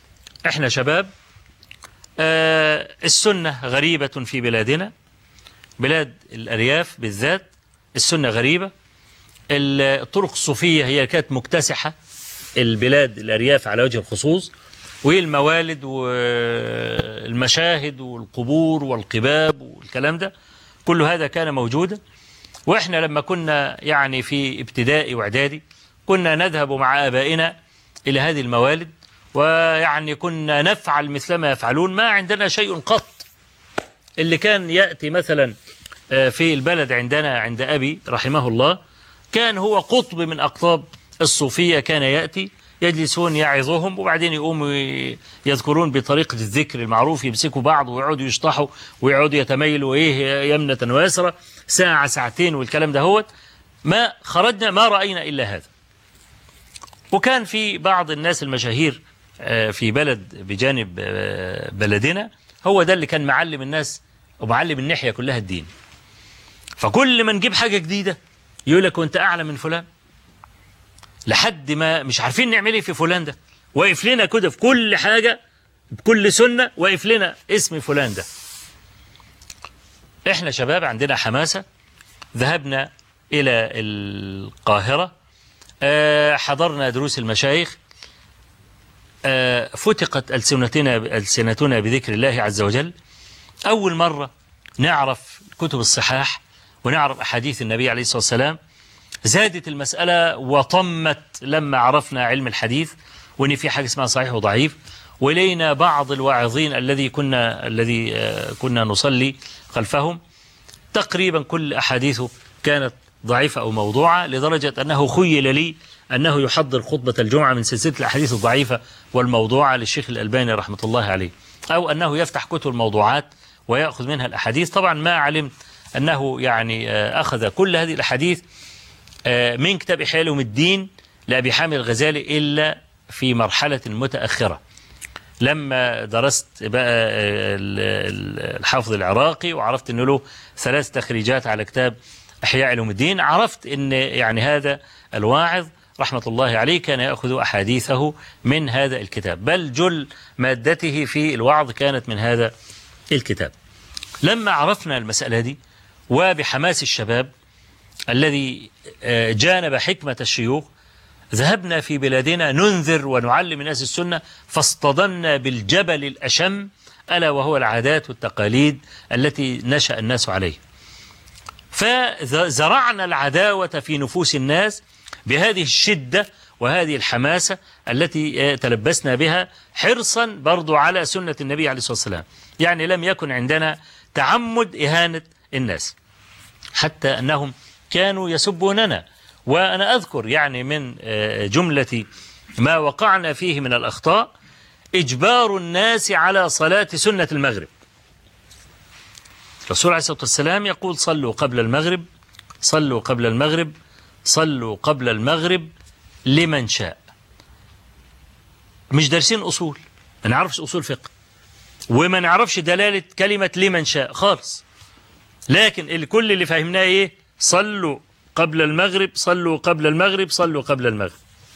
احنا شباب، السنة غريبة في بلادنا، بلاد الأرياف بالذات السنة غريبة. الطرق الصوفية هي كانت مكتسحة البلاد الأرياف على وجه الخصوص، والموالد والمشاهد والقبور والقباب والكلام ده كل هذا كان موجودا. وإحنا لما كنا يعني في ابتدائي وإعدادي كنا نذهب مع آبائنا إلى هذه الموالد، ويعني كنا نفعل مثلما يفعلون، ما عندنا شيء قط. اللي كان يأتي مثلا في البلد عندنا عند أبي رحمه الله كان هو قطب من أقطاب الصوفية، كان يأتي يجلسون يعظهم وبعدين يقوموا يذكرون بطريقة الذكر المعروف، يمسكوا بعض ويقعدوا يشطحوا ويقعدوا يتميلوا يمنة ويسرى ساعة ساعتين والكلام ده. هو ما خرجنا ما رأينا إلا هذا. وكان في بعض الناس المشاهير في بلد بجانب بلدنا هو ده اللي كان معلم الناس ومعلم الناحية كلها الدين. فكل ما نجيب حاجة جديدة يقول لك وانت أعلى من فلان، لحد ما مش عارفين نعمل ايه في فلان ده، واقف لنا كده في كل حاجة بكل سنة، واقف لنا اسم فلان ده. احنا شباب عندنا حماسة، ذهبنا إلى القاهرة، حضرنا دروس المشايخ، فتقت ألسنتنا بذكر الله عز وجل. أول مرة نعرف كتب الصحاح ونعرف أحاديث النبي عليه الصلاة والسلام. زادت المسألة وطمت لما عرفنا علم الحديث وإن في حاجة اسمها صحيح وضعيف. ولينا بعض الواعظين الذي كنا نصلي خلفهم تقريبا كل أحاديثه كانت ضعيفة أو موضوعة، لدرجة أنه خيل لي أنه يحضر خطبة الجمعة من سلسلة الأحاديث الضعيفة والموضوعة للشيخ الألباني رحمة الله عليه، أو أنه يفتح كتب الموضوعات ويأخذ منها الأحاديث. طبعا ما علمت أنه يعني أخذ كل هذه الأحاديث من كتاب إحياء علوم الدين لأبي حامد الغزالي إلا في مرحلة متأخرة، لما درست بقى الحافظ العراقي وعرفت أنه له 3 تخريجات على كتاب إحياء علوم الدين، عرفت أن يعني هذا الواعظ رحمة الله عليه كان يأخذ أحاديثه من هذا الكتاب، بل جل مادته في الوعظ كانت من هذا الكتاب. لما عرفنا المسألة دي وبحماس الشباب الذي جانب حكمة الشيوخ، ذهبنا في بلادنا ننذر ونعلم الناس السنة، فاصطدمنا بالجبل الأشم ألا وهو العادات والتقاليد التي نشأ الناس عليه. فزرعنا العداوة في نفوس الناس بهذه الشدة وهذه الحماسة التي تلبسنا بها، حرصا برضو على سنة النبي عليه الصلاة والسلام. يعني لم يكن عندنا تعمد إهانة الناس، حتى أنهم كانوا يسبوننا. وأنا أذكر يعني من جملة ما وقعنا فيه من الأخطاء إجبار الناس على صلاة سنة المغرب. الرسول عليه الصلاة والسلام يقول صلوا قبل المغرب، صلوا قبل المغرب، صلوا قبل المغرب لمن شاء. مش دارسين أصول، ما نعرفش أصول فقه وما نعرفش دلالة كلمة لمن شاء خالص، لكن الكل اللي فهمناه إيه؟ صلوا قبل المغرب، صلوا قبل المغرب، صلوا قبل المغرب.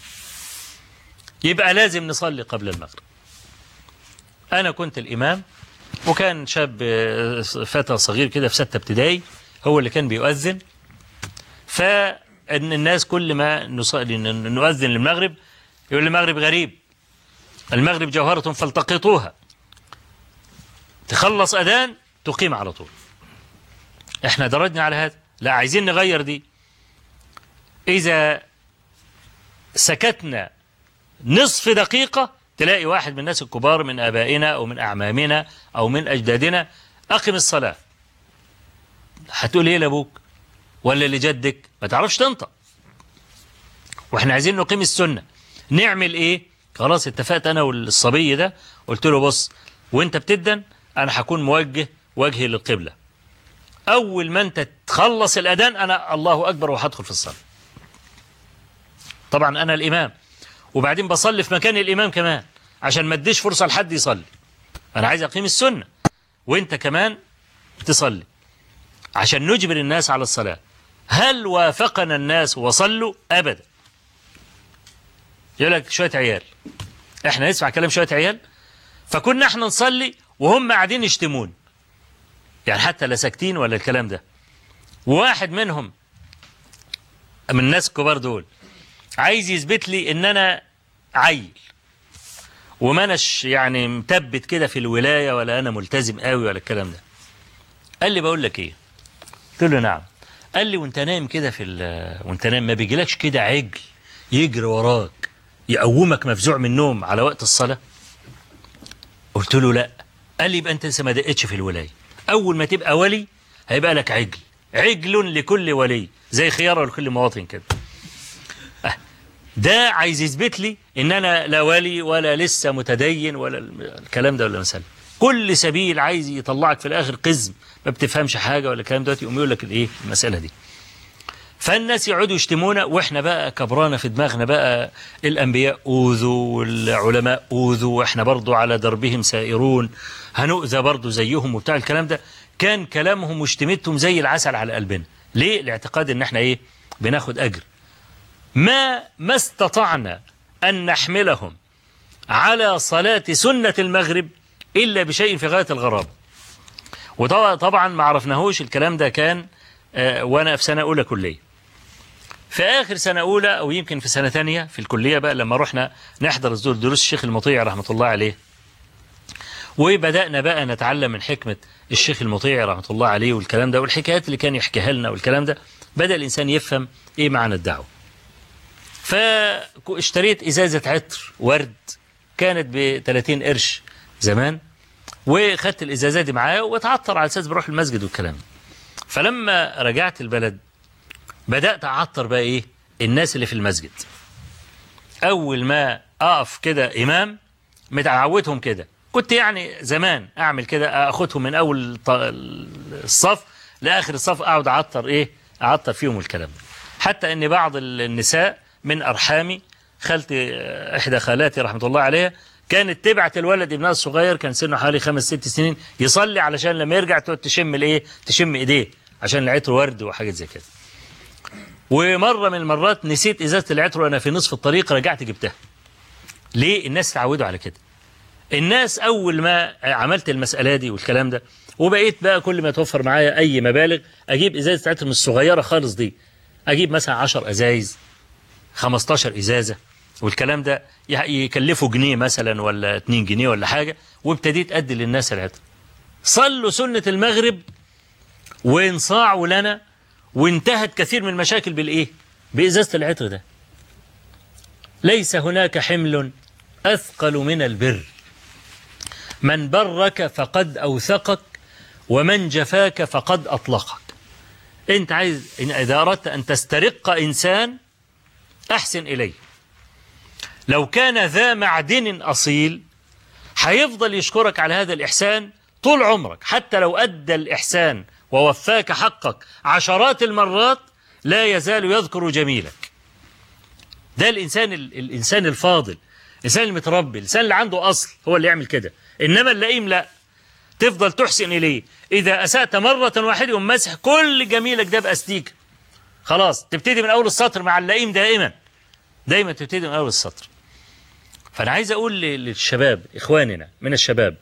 يبقى لازم نصلي قبل المغرب. أنا كنت الإمام وكان شاب فتى صغير كده في 6 ابتدائي هو اللي كان بيؤذن. فإن الناس كل ما نؤذن للمغرب يقول المغرب غريب، المغرب جوهرة فالتقطوها، تخلص أذان تقيم على طول. احنا درجنا على هذا، لا عايزين نغير دي. إذا سكتنا نصف دقيقة تلاقي واحد من الناس الكبار من آبائنا أو من أعمامنا أو من أجدادنا أقم الصلاة. هتقول إيه لأبوك ولا لجدك؟ ما تعرفش تنطق. وإحنا عايزين نقيم السنة. نعمل إيه؟ خلاص اتفقت أنا والصبي ده، قلت له بص وإنت بتدن أنا هكون موجه وجهي للقبلة، أول ما أنت تخلص الأذان أنا الله أكبر وهدخل في الصلاة. طبعا أنا الإمام، وبعدين بصلي في مكان الإمام كمان عشان ما اديش فرصة لحد يصلي. أنا عايز أقيم السنة وإنت كمان تصلي عشان نجبر الناس على الصلاة. هل وافقنا الناس وصلوا؟ أبدا. يقول لك شوية عيال، إحنا نسمع كلام شوية عيال، فكنا إحنا نصلي وهم قاعدين يشتمون. يعني حتى لا ساكتين ولا الكلام ده. وواحد منهم من الناس الكبار دول عايز يثبت لي ان انا عيل وما اناش يعني مثبت كده في الولايه ولا انا ملتزم قوي ولا الكلام ده. قال لي بقول لك ايه؟ قلت له نعم. قال لي وانت نايم كده وانت نايم ما بيجيلكش كده عجل يجري وراك يقومك مفزوع من النوم على وقت الصلاه؟ قلت له لا. قال لي يبقى انت لسه ما دقتش في الولايه. اول ما تبقى ولي هيبقى لك عجل، عجل لكل ولي زي خيار لكل مواطن كده. ده عايز يثبت لي ان انا لا ولي ولا لسه متدين ولا الكلام ده ولا مثلا. كل سبيل عايز يطلعك في الاخر قزم ما بتفهمش حاجه ولا الكلام ده، يقوم يقول لك الايه المساله دي. فالناس يقعدوا يشتمونا واحنا بقى كبرانا في دماغنا بقى الانبياء اوذوا والعلماء اوذوا واحنا برضو على دربهم سائرون هنؤذى برضو زيهم وبتاع الكلام ده. كان كلامهم وشتمتهم زي العسل على قلبنا. ليه؟ الاعتقاد ان احنا ايه بناخد اجر. ما استطعنا ان نحملهم على صلاة سنة المغرب الا بشيء في غاية الغرابة. وطبعا ما عرفناهوش الكلام ده كان وانا في سنة اولى كلية. في اخر سنة اولى او يمكن في سنة ثانية في الكلية بقى لما رحنا نحضر دروس الشيخ المطيع رحمة الله عليه، وبدأنا بقى نتعلم من حكمة الشيخ المطيع رحمة الله عليه والكلام ده والحكايات اللي كان يحكيها لنا والكلام ده، بدأ الإنسان يفهم إيه معنى الدعوة. فاشتريت إزازة عطر ورد كانت ب30 قرش زمان، وخدت الإزازة دي معايا واتعطر على أساس بروح المسجد والكلام. فلما رجعت البلد بدأت أعطر بقى إيه الناس اللي في المسجد. أول ما أقف كده إمام متعودهم كده، كنت يعني زمان أعمل كده أخدهم من أول الصف لآخر الصف أقعد أعطر فيهم الكلام ده. حتى أن بعض النساء من أرحامي خالتي إحدى خالاتي رحمة الله عليها كانت تبعت الولد ابنها الصغير كان سنه حوالي 5-6 سنين يصلي علشان لما يرجع تشم إيديه عشان العطر ورد وحاجات زي كده. ومرة من المرات نسيت إزازة العطر وأنا في نصف الطريق رجعت جبتها. ليه؟ الناس تعودوا على كده. الناس أول ما عملت المسألة دي والكلام ده وبقيت بقى كل ما توفر معايا أي مبالغ أجيب إزازة عطر من الصغيرة خالص دي، أجيب مثلا 10 أزايز 15 إزازة والكلام ده يكلفوا جنيه مثلا ولا 2 جنيه ولا حاجة، وابتديت أدي للناس العطر. صلوا سنة المغرب وانصاعوا لنا وانتهت كثير من المشاكل بالإيه؟ بإزازة العطر ده. ليس هناك حمل أثقل من البر، من برك فقد أوثقك ومن جفاك فقد أطلقك. أنت عايز إذا أردت أن تسترق إنسان أحسن إليه. لو كان ذا معدن أصيل هيفضل يشكرك على هذا الإحسان طول عمرك، حتى لو أدى الإحسان ووفاك حقك عشرات المرات لا يزال يذكر جميلك. ده الإنسان الفاضل، الإنسان المتربي، الإنسان اللي عنده أصل هو اللي يعمل كده. إنما اللئيم لا، تفضل تحسن إليه، إذا أسأت مرة واحدة يقوم مسح كل جميلك ده بأستيكة. خلاص تبتدي من أول السطر مع اللئيم دايما تبتدي من أول السطر. فأنا عايز أقول للشباب إخواننا من الشباب،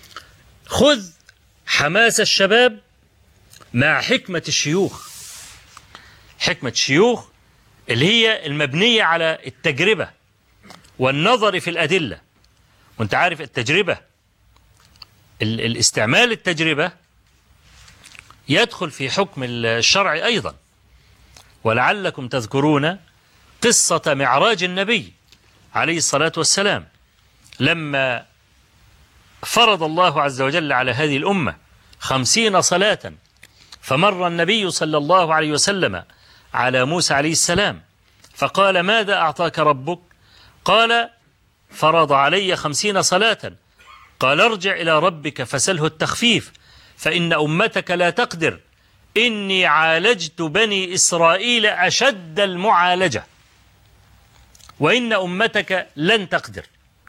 خذ حماس الشباب مع حكمة الشيوخ. حكمة الشيوخ اللي هي المبنية على التجربة والنظر في الأدلة. وانت عارف التجربة الاستعمال التجربة يدخل في حكم الشرع أيضا. ولعلكم تذكرون قصة معراج النبي عليه الصلاة والسلام لما فرض الله عز وجل على هذه الأمة 50 صلاة، فمر النبي صلى الله عليه وسلم على موسى عليه السلام فقال: ماذا أعطاك ربك؟ قال: فرض علي 50 صلاة. قال: ارجع إلى ربك فسله التخفيف فإن أمتك لا تقدر، إني عالجت بني إسرائيل أشد المعالجة وإن أمتك لن تقدر.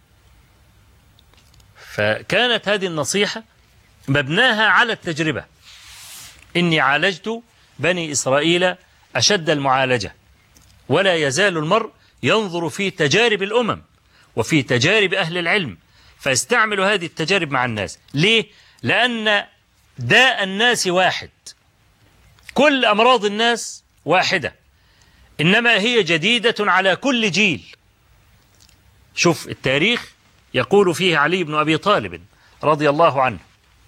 فكانت هذه النصيحة مبناها على التجربة. إني عالجت بني إسرائيل أشد المعالجة. ولا يزال المرء ينظر في تجارب الأمم وفي تجارب أهل العلم فيستعمل هذه التجارب مع الناس. ليه؟ لأن داء الناس واحد، كل أمراض الناس واحدة، إنما هي جديدة على كل جيل. شوف التاريخ يقول فيه علي بن أبي طالب رضي الله عنه،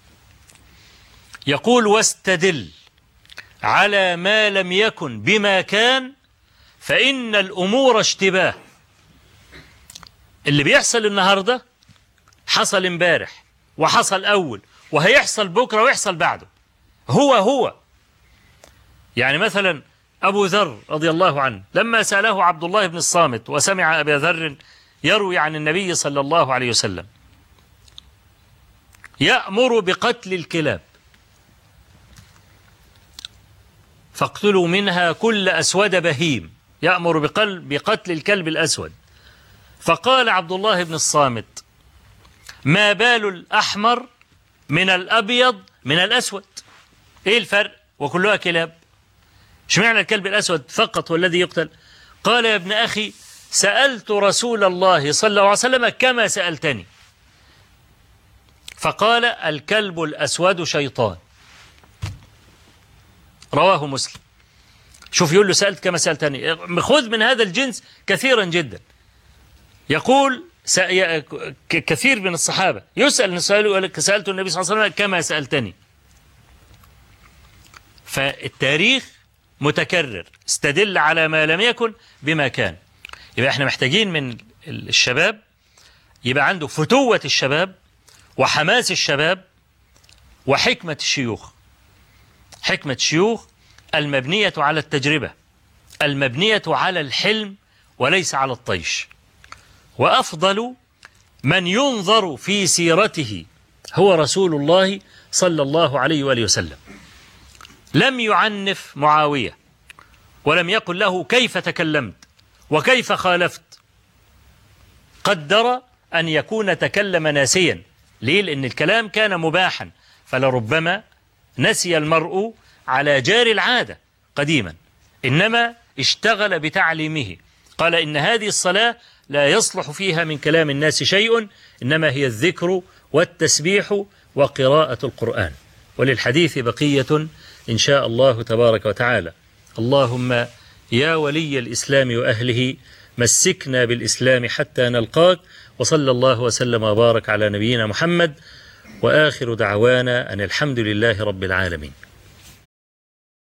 يقول: واستدل على ما لم يكن بما كان فإن الأمور اشتباه. اللي بيحصل النهاردة حصل امبارح وحصل أول وهيحصل بكرة ويحصل بعده، هو يعني مثلا أبو ذر رضي الله عنه لما سأله عبد الله بن الصامت وسمع أبا ذر يروي عن النبي صلى الله عليه وسلم يأمر بقتل الكلاب، فاقتلوا منها كل أسود بهيم، يأمر بقتل الكلب الأسود. فقال عبد الله بن الصامت: ما بال الأحمر من الأبيض من الأسود؟ إيه الفرق؟ وكلها كلاب، اشمعنى الكلب الأسود فقط هو الذي يقتل؟ قال: يا ابن أخي، سألت رسول الله صلى الله عليه وسلم كما سألتني، فقال: الكلب الأسود شيطان. رواه مسلم. شوف، يقول له سألت كما سألتني، خذ من هذا الجنس كثيرا جدا. يقول كثير من الصحابة يسأل سألت النبي صلى الله عليه وسلم كما سألتني. فالتاريخ متكرر، استدل على ما لم يكن بما كان. يبقى احنا محتاجين من الشباب يبقى عنده فتوة الشباب وحماس الشباب وحكمة الشيوخ. حكمة الشيوخ المبنية على التجربة، المبنية على الحلم وليس على الطيش. وأفضل من ينظر في سيرته هو رسول الله صلى الله عليه وآله وسلم. لم يعنف معاوية ولم يقل له كيف تكلمت وكيف خالفت، قدر أن يكون تكلم ناسيا. ليه؟ لأن الكلام كان مباحا، فلربما نسي المرء على جار العادة قديما، إنما اشتغل بتعليمه. قال: إن هذه الصلاة لا يصلح فيها من كلام الناس شيء، إنما هي الذكر والتسبيح وقراءة القرآن. وللحديث بقية إن شاء الله تبارك وتعالى. اللهم يا ولي الإسلام وأهله مسكنا بالإسلام حتى نلقاك، وصلى الله وسلم وبارك على نبينا محمد، وآخر دعوانا أن الحمد لله رب العالمين.